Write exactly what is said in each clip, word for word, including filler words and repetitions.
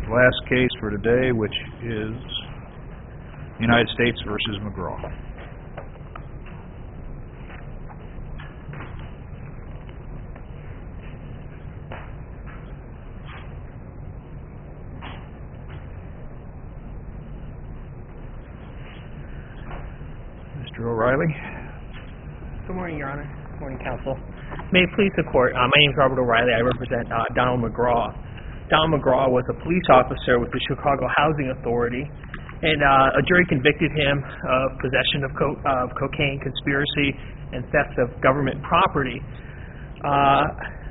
last case for today, which is United States versus McGraw. Mister O'Reilly. Good morning, Your Honor. Good morning, Counsel. May it please the Court, uh, my name is Robert O'Reilly. I represent uh, Donald McGraw. Donald McGraw was a police officer with the Chicago Housing Authority, and uh, a jury convicted him of possession of, co- of cocaine, conspiracy, and theft of government property. Uh,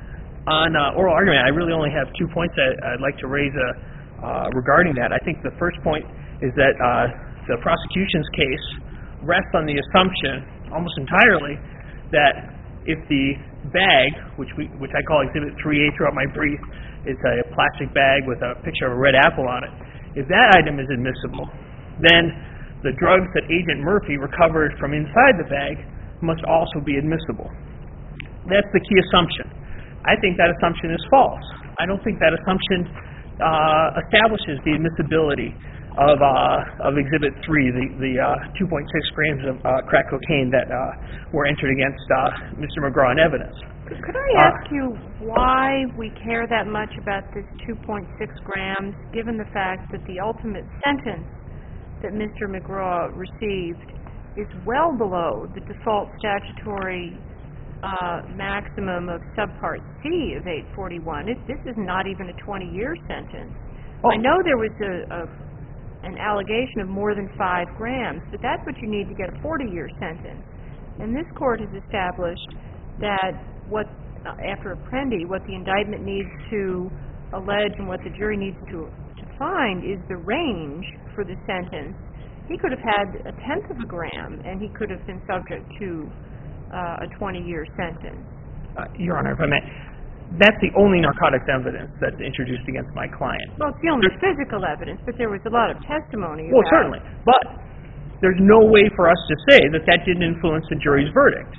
on uh, oral argument, I really only have two points that I'd like to raise uh, uh, regarding that. I think the first point is that uh, the prosecution's case rests on the assumption, almost entirely, that if the bag, which we, which I call Exhibit three A throughout my brief, it's a plastic bag with a picture of a red apple on it. If that item is admissible, then the drugs that Agent Murphy recovered from inside the bag must also be admissible. That's the key assumption. I think that assumption is false. I don't think that assumption uh, establishes the admissibility of uh, of Exhibit three, the, the uh, two point six grams of uh, crack cocaine that uh, were entered against uh, Mister McGraw in evidence. Could I ask uh, you why we care that much about this two point six grams, given the fact that the ultimate sentence that Mister McGraw received is well below the default statutory uh, maximum of Subpart C of eight forty-one? It, this is not even a twenty-year sentence. Oh. I know there was a, a an allegation of more than five grams, but that's what you need to get a forty-year sentence. And this court has established that what, uh, after Apprendi, what the indictment needs to allege and what the jury needs to, to find is the range for the sentence. He could have had a tenth of a gram, and he could have been subject to uh, a twenty-year sentence. Uh, Your Honor, if I may, that's the only narcotics evidence that's introduced against my client. Well, it's the only there's, physical evidence, but there was a lot of testimony well, about... certainly. But there's no way for us to say that that didn't influence the jury's verdict.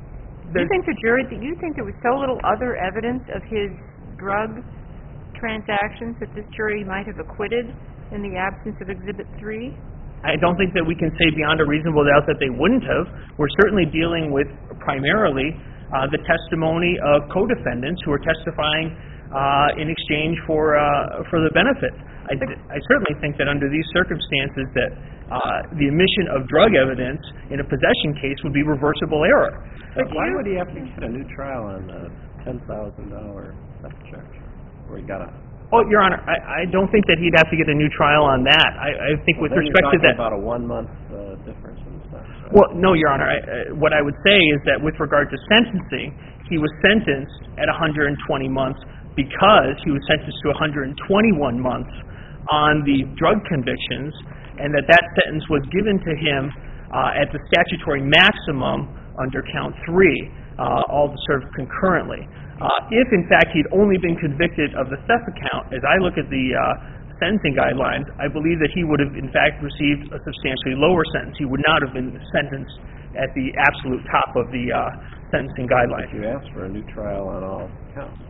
Do you think the jury, do you think there was so little other evidence of his drug transactions that this jury might have acquitted in the absence of Exhibit three? I don't think that we can say beyond a reasonable doubt that they wouldn't have. We're certainly dealing with primarily Uh, the testimony of co-defendants who are testifying uh, in exchange for uh, for the benefit. I, I certainly think that under these circumstances that uh, the omission of drug evidence in a possession case would be reversible error. But why would he have to get a new trial on a ten thousand dollars theft charge where he got a... Oh, Your Honor, I, I don't think that he'd have to get a new trial on that. I, I think well, with respect to that... about a one-month uh, difference in the sentence. Right? Well, no, Your Honor. I, uh, what I would say is that with regard to sentencing, he was sentenced at one hundred twenty months because he was sentenced to one hundred twenty-one months on the drug convictions, and that that sentence was given to him uh, at the statutory maximum under count three, uh, all served concurrently. Uh, if, in fact, he'd only been convicted of the theft account, as I look at the uh, sentencing guidelines, I believe that he would have, in fact, received a substantially lower sentence. He would not have been sentenced at the absolute top of the uh, sentencing guidelines. You asked for a new trial on all counts.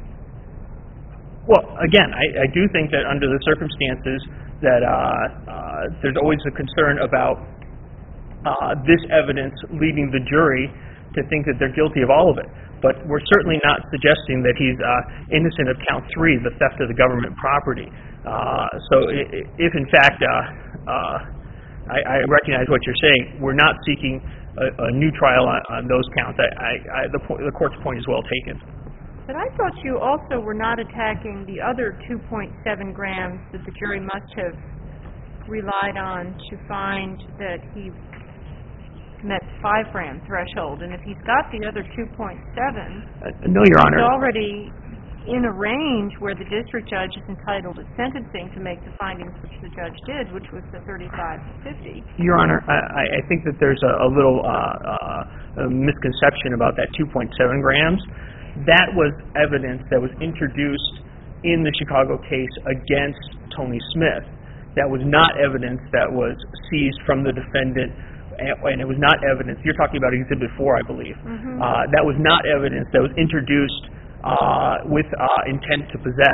Well, again, I, I do think that under the circumstances that uh, uh, there's always a concern about uh, this evidence leading the jury to think that they're guilty of all of it. But we're certainly not suggesting that he's uh, innocent of count three, the theft of the government property. Uh, so if, in fact, uh, uh, I, I recognize what you're saying, we're not seeking a, a new trial on, on those counts. I, I, I, the, po- the court's point is well taken. But I thought you also were not attacking the other two point seven grams that the jury must have relied on to find that he met the five gram threshold, and if he's got the other two point seven, uh, no, Your Honor, he's already in a range where the district judge is entitled at sentencing to make the findings which the judge did, which was the thirty-five to fifty. Your Honor, I, I think that there's a, a little uh, uh, a misconception about that two point seven grams. That was evidence that was introduced in the Chicago case against Tony Smith. That was not evidence that was seized from the defendant, and it was not evidence, you're talking about Exhibit four, I believe. Mm-hmm. Uh, that was not evidence that was introduced uh, with uh, intent to possess.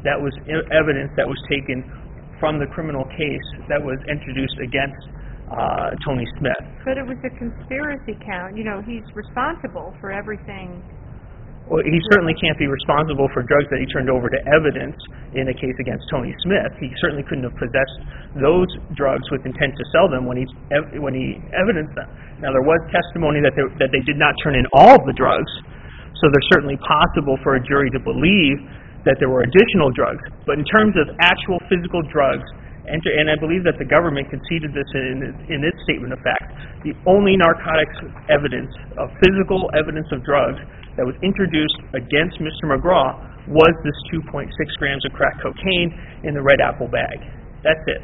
that was e- evidence that was taken from the criminal case that was introduced against uh, Tony Smith. But it was a conspiracy count. You know, he's responsible for everything. Well, he certainly can't be responsible for drugs that he turned over to evidence in a case against Tony Smith. He certainly couldn't have possessed those drugs with intent to sell them when he ev- when he evidenced them. Now, there was testimony that they, that they did not turn in all of the drugs, so there's certainly possible for a jury to believe that there were additional drugs. But in terms of actual physical drugs, and, to, and I believe that the government conceded this in, in its statement of fact, the only narcotics evidence of physical evidence of drugs that was introduced against Mister McGraw was this two point six grams of crack cocaine in the red apple bag. That's it.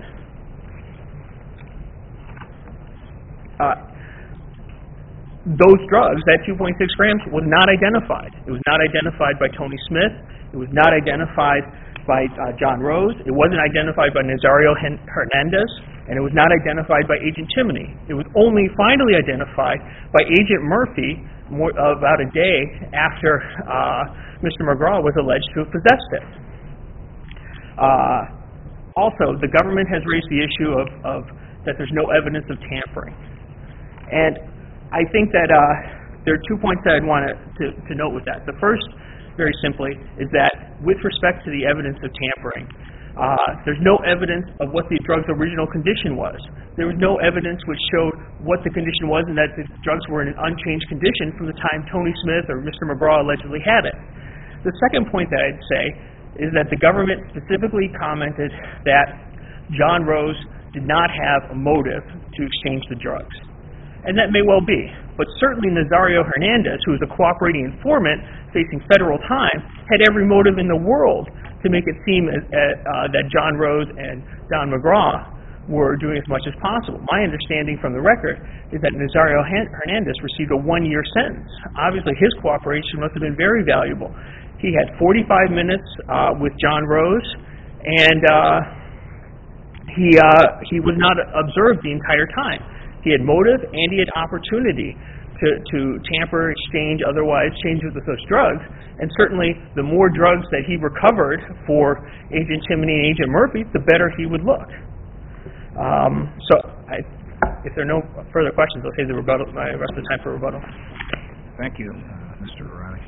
Uh, those drugs, that two point six grams, was not identified. It was not identified by Tony Smith. It was not identified by uh, John Rose. It wasn't identified by Nazario Hernandez. And it was not identified by Agent Chimney. It was only finally identified by Agent Murphy more, uh, about a day after uh, Mister McGraw was alleged to have possessed it. Uh, also, the government has raised the issue of, of that there's no evidence of tampering. And I think that uh, there are two points that I'd want to, to note with that. The first, very simply, is that with respect to the evidence of tampering, Uh, there's no evidence of what the drug's original condition was. There was no evidence which showed what the condition was and that the drugs were in an unchanged condition from the time Tony Smith or Mister McGraw allegedly had it. The second point that I'd say is that the government specifically commented that John Rose did not have a motive to exchange the drugs. And that may well be. But certainly Nazario Hernandez, who was a cooperating informant facing federal time, had every motive in the world to make it seem as, uh, that John Rose and Don McGraw were doing as much as possible. My understanding from the record is that Nazario Hernandez received a one-year sentence. Obviously, his cooperation must have been very valuable. He had forty-five minutes uh, with John Rose, and uh, he uh, he was not observed the entire time. He had motive and he had opportunity to, to tamper, exchange, otherwise change with those drugs. And certainly, the more drugs that he recovered for Agent Chimney and Agent Murphy, the better he would look. Um, so, I, if there are no further questions, I'll save the rebuttal, my rest of the time for rebuttal. Thank you, uh, Mister O'Reilly.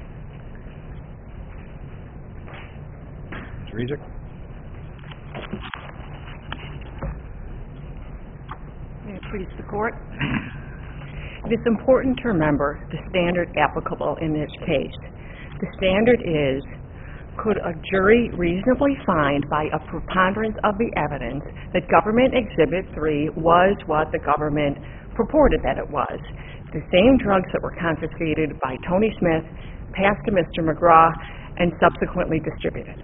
Mister Rezick? May it please the Court? It is important to remember the standard applicable in this case. The standard is, could a jury reasonably find by a preponderance of the evidence that Government Exhibit three was what the government purported that it was? The same drugs that were confiscated by Tony Smith, passed to Mister McGraw, and subsequently distributed.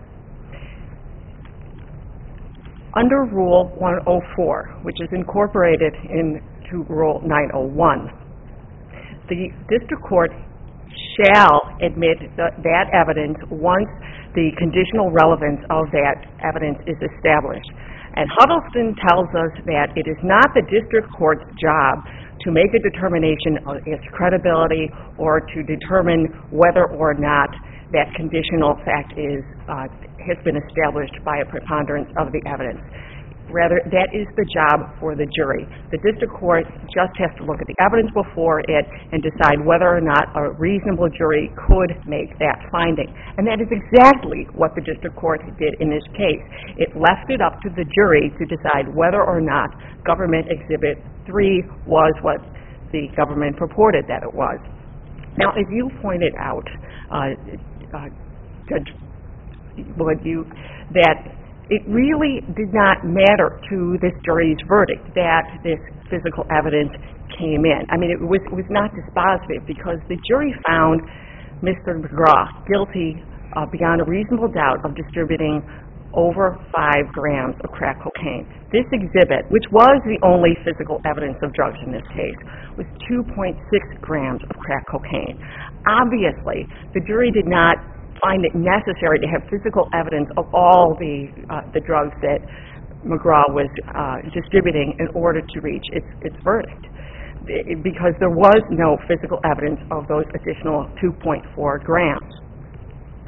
Under Rule one oh four, which is incorporated into Rule nine oh one, the District Court shall admit the, that evidence once the conditional relevance of that evidence is established. And Huddleston tells us that it is not the District Court's job to make a determination of its credibility or to determine whether or not that conditional fact is uh, has been established by a preponderance of the evidence. Rather, that is the job for the jury. The District Court just has to look at the evidence before it and decide whether or not a reasonable jury could make that finding. And that is exactly what the District Court did in this case. It left it up to the jury to decide whether or not Government Exhibit three was what the government purported that it was. Now, as you pointed out, uh, uh, Judge Wood, you, that it really did not matter to this jury's verdict that this physical evidence came in. I mean, it was, it was not dispositive because the jury found Mister McGraw guilty uh, beyond a reasonable doubt of distributing over five grams of crack cocaine. This exhibit, which was the only physical evidence of drugs in this case, was two point six grams of crack cocaine. Obviously, the jury did not find it necessary to have physical evidence of all the uh, the drugs that McGraw was uh, distributing in order to reach its, its verdict, because there was no physical evidence of those additional two point four grams.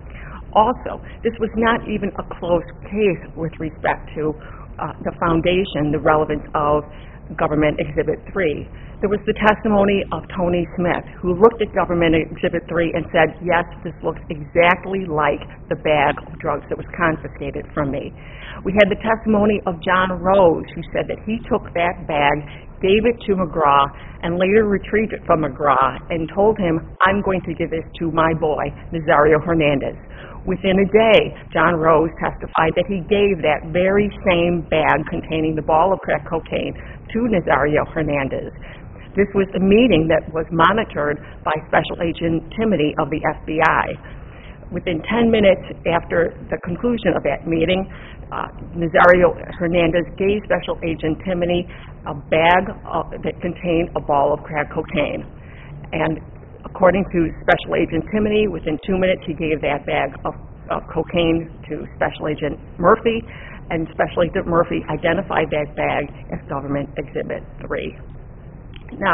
Also, this was not even a close case with respect to uh, the foundation, the relevance of Government Exhibit three. There was the testimony of Tony Smith, who looked at Government Exhibit three and said, yes, this looks exactly like the bag of drugs that was confiscated from me. We had the testimony of John Rose, who said that he took that bag, gave it to McGraw, and later retrieved it from McGraw and told him, I'm going to give this to my boy, Nazario Hernandez. Within a day, John Rose testified that he gave that very same bag containing the ball of crack cocaine to Nazario Hernandez. This was a meeting that was monitored by Special Agent Timony of the F B I. Within ten minutes after the conclusion of that meeting, uh, Nazario Hernandez gave Special Agent Timony a bag uh, that contained a ball of crack cocaine. And according to Special Agent Timony, within two minutes he gave that bag of, of cocaine to Special Agent Murphy, and Special Agent Murphy identified that bag as Government Exhibit three. Now,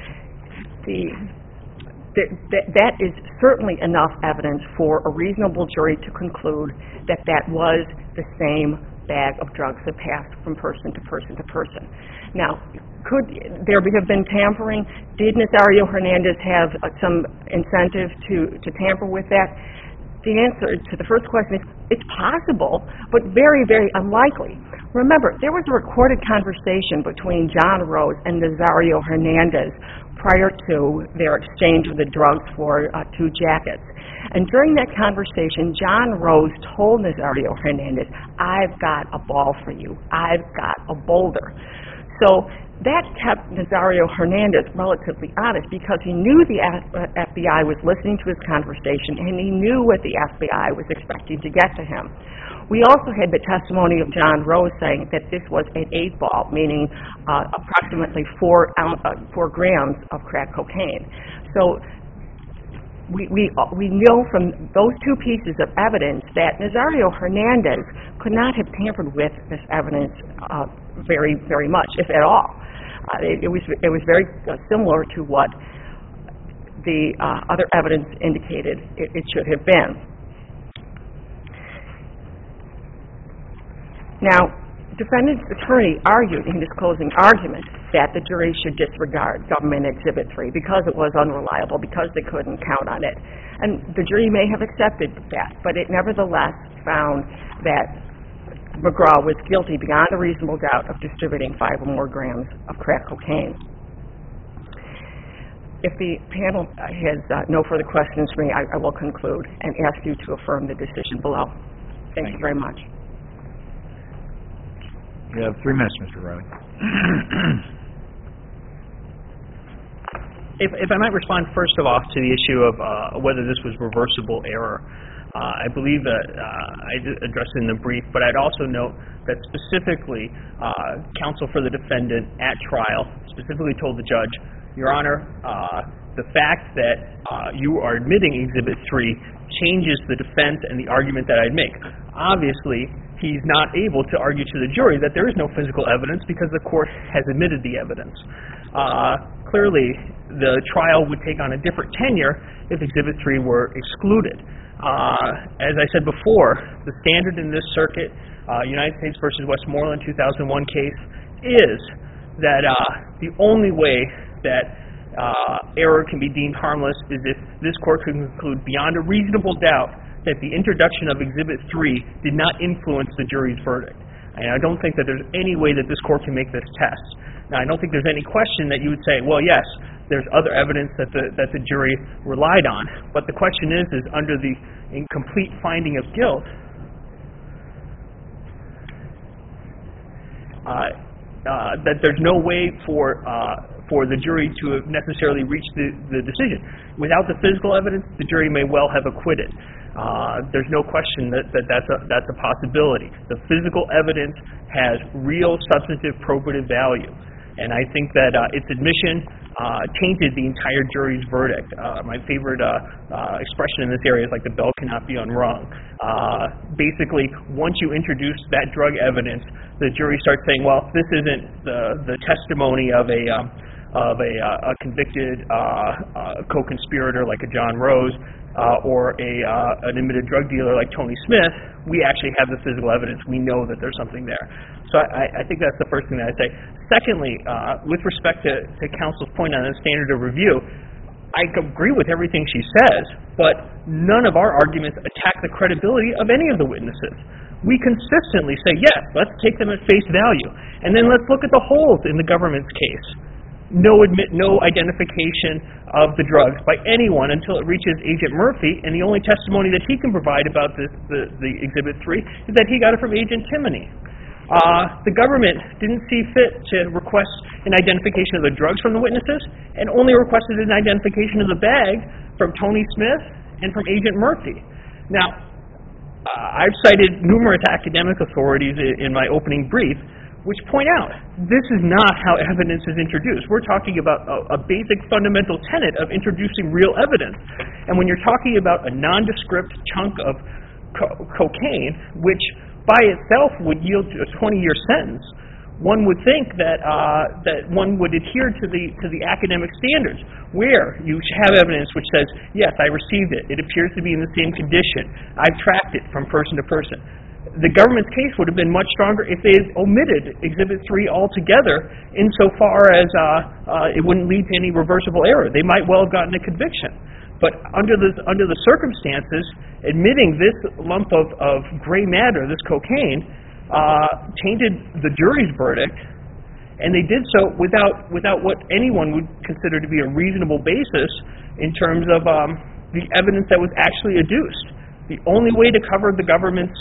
the, the, the, that is certainly enough evidence for a reasonable jury to conclude that that was the same bag of drugs that passed from person to person to person. Now, could there have been tampering? Did Nazario Hernandez have uh, some incentive to, to tamper with that? The answer to the first question is, it's possible, but very, very unlikely. Remember, there was a recorded conversation between John Rose and Nazario Hernandez prior to their exchange of the drugs for uh, two jackets. And during that conversation, John Rose told Nazario Hernandez, I've got a ball for you. I've got a boulder. So that kept Nazario Hernandez relatively honest because he knew the F B I was listening to his conversation and he knew what the F B I was expecting to get to him. We also had the testimony of John Rose saying that this was an eight ball, meaning uh, approximately four, ounce, uh, four grams of crack cocaine. So we, we, uh, we know from those two pieces of evidence that Nazario Hernandez could not have tampered with this evidence uh, very, very much, if at all. Uh, it, it was it was very uh, similar to what the uh, other evidence indicated it, it should have been. Now, defendant's attorney argued in his closing argument that the jury should disregard Government Exhibit three because it was unreliable, because they couldn't count on it. And the jury may have accepted that, but it nevertheless found that McGraw was guilty beyond a reasonable doubt of distributing five or more grams of crack cocaine. If the panel has uh, no further questions for me, I, I will conclude and ask you to affirm the decision below. Thank, Thank you very much. You have three minutes, Mister Riley. If, if I might respond first of all to the issue of uh, whether this was reversible error. Uh, I believe that uh, I addressed it in the brief, but I'd also note that specifically uh, counsel for the defendant at trial specifically told the judge, Your Honor, uh, the fact that uh, you are admitting Exhibit three changes the defense and the argument that I'd make. Obviously, he's not able to argue to the jury that there is no physical evidence because the court has admitted the evidence. Uh, clearly, the trial would take on a different tenure if Exhibit three were excluded. Uh, as I said before, the standard in this circuit, uh, United States versus Westmoreland two thousand one case, is that uh, the only way that uh, error can be deemed harmless is if this court could conclude beyond a reasonable doubt that the introduction of Exhibit three did not influence the jury's verdict. And I don't think that there's any way that this court can make this test. Now, I don't think there's any question that you would say, well, yes, there's other evidence that the that the jury relied on. But the question is, is under the incomplete finding of guilt, uh, uh, that there's no way for uh, for the jury to have necessarily reached the, the decision. Without the physical evidence, the jury may well have acquitted. Uh, there's no question that, that that's, a, that's a possibility. The physical evidence has real substantive probative value. And I think that uh, its admission uh, tainted the entire jury's verdict. Uh, my favorite uh, uh, expression in this area is like the bell cannot be unrung. Uh, basically, once you introduce that drug evidence, the jury starts saying, well, this isn't the, the testimony of a, um, of a, uh, a convicted uh, uh, co-conspirator like a John Rose uh, or a, uh, an admitted drug dealer like Tony Smith, we actually have the physical evidence. We know that there's something there. So I, I think that's the first thing that I'd say. Secondly, uh, with respect to, to counsel's point on the standard of review, I agree with everything she says, but none of our arguments attack the credibility of any of the witnesses. We consistently say, yes, let's take them at face value, and then let's look at the holes in the government's case. No admit, no identification of the drugs by anyone until it reaches Agent Murphy, and the only testimony that he can provide about this, the, the Exhibit three is that he got it from Agent Timoney. Uh, the government didn't see fit to request an identification of the drugs from the witnesses and only requested an identification of the bag from Tony Smith and from Agent Murphy. Now, uh, I've cited numerous academic authorities in, in my opening brief which point out this is not how evidence is introduced. We're talking about a, a basic fundamental tenet of introducing real evidence. And when you're talking about a nondescript chunk of co- cocaine, which by itself would yield a twenty-year sentence, one would think that uh, that one would adhere to the to the academic standards, where you have evidence which says, yes, I received it. It appears to be in the same condition. I've tracked it from person to person. The government's case would have been much stronger if they had omitted Exhibit three altogether, insofar as uh, uh, it wouldn't lead to any reversible error. They might well have gotten a conviction. But under the under the circumstances, admitting this lump of, of gray matter, this cocaine, uh, tainted the jury's verdict, and they did so without without what anyone would consider to be a reasonable basis in terms of um, the evidence that was actually adduced. The only way to cover the government's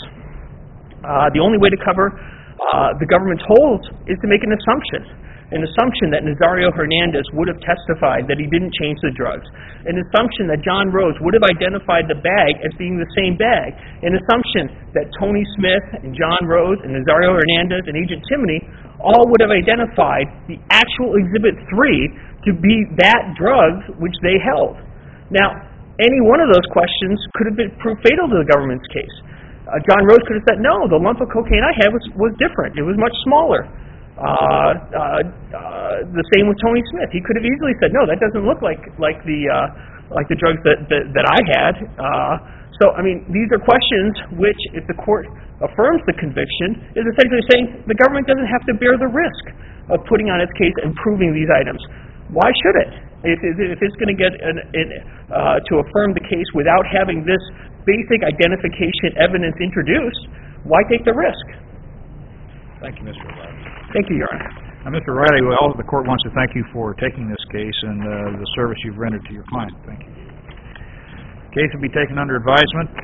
uh, the only way to cover uh, the government's holes is to make an assumption. An assumption that Nazario Hernandez would have testified that he didn't change the drugs. An assumption that John Rose would have identified the bag as being the same bag. An assumption that Tony Smith and John Rose and Nazario Hernandez and Agent Timoney all would have identified the actual Exhibit three to be that drug which they held. Now, any one of those questions could have been proved fatal to the government's case. Uh, John Rose could have said, no, the lump of cocaine I had was, was different. It was much smaller. Uh, uh, uh, the same with Tony Smith. He could have easily said, "No, that doesn't look like like the uh, like the drugs that that, that I had." Uh, so, I mean, these are questions which, if the court affirms the conviction, is essentially saying the government doesn't have to bear the risk of putting on its case and proving these items. Why should it? If, if it's going to get an, an, uh, to affirm the case without having this basic identification evidence introduced, why take the risk? Thank you, Mister Riley. Thank you, Your Honor. Now, Mister Riley, well, the court wants to thank you for taking this case and uh, the service you've rendered to your client. Thank you. The case will be taken under advisement.